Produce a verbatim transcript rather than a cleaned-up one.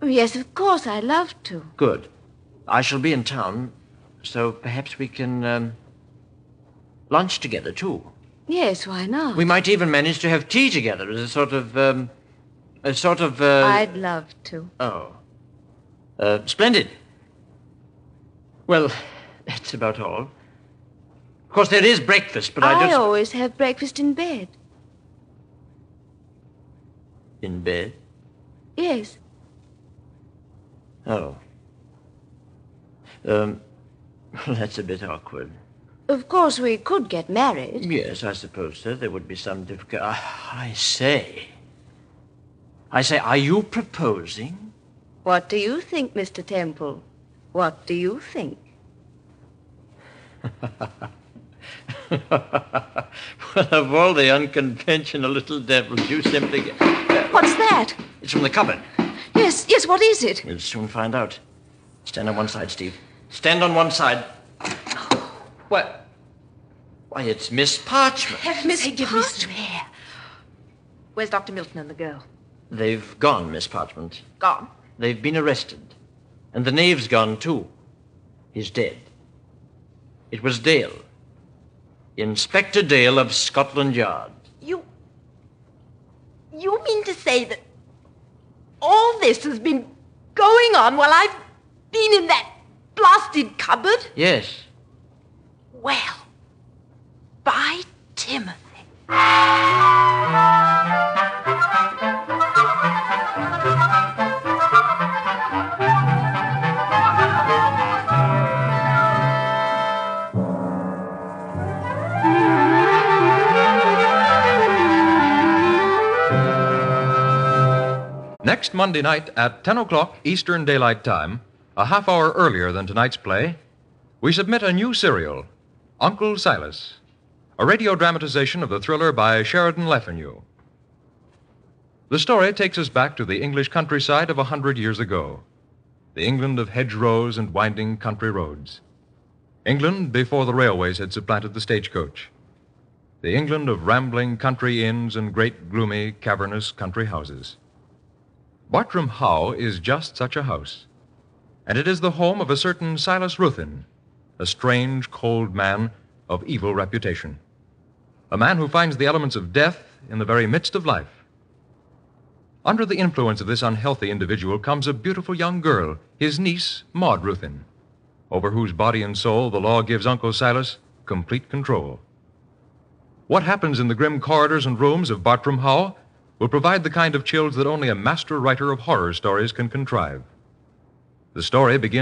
Yes, of course, I'd love to. Good. I shall be in town, so perhaps we can um, lunch together, too. Yes, why not? We might even manage to have tea together as a sort of, um, a sort of, uh... I'd love to. Oh. Uh, splendid. Well, that's about all. Of course, there is breakfast, but I, I just... always have breakfast in bed. In bed? Yes. Oh. Um, that's a bit awkward. Of course, we could get married. Yes, I suppose so. There would be some difficulty. I, I say. I say, are you proposing? What do you think, Mister Temple? What do you think? Well, of all the unconventional little devils, you simply get... Uh, What's that? It's from the cupboard. Yes, yes, what is it? We'll soon find out. Stand on one side, Steve. Stand on one side. What? Why, it's Miss Parchment. Miss Hey, give me some hair. Where's Doctor Milton and the girl? They've gone, Miss Parchment. Gone. They've been arrested. And the knave's gone, too. He's dead. It was Dale. Inspector Dale of Scotland Yard. You... You mean to say that all this has been going on while I've been in that blasted cupboard? Yes. Well, by Timothy. Next Monday night at ten o'clock Eastern Daylight Time, a half hour earlier than tonight's play, we submit a new serial, Uncle Silas, a radio dramatization of the thriller by Sheridan Le Fanu. The story takes us back to the English countryside of a hundred years ago, the England of hedgerows and winding country roads, England before the railways had supplanted the stagecoach, the England of rambling country inns and great gloomy cavernous country houses. Bartram Howe is just such a house, and it is the home of a certain Silas Ruthin, a strange, cold man of evil reputation, a man who finds the elements of death in the very midst of life. Under the influence of this unhealthy individual comes a beautiful young girl, his niece, Maud Ruthin, over whose body and soul the law gives Uncle Silas complete control. What happens in the grim corridors and rooms of Bartram Howe will provide the kind of chills that only a master writer of horror stories can contrive. The story begins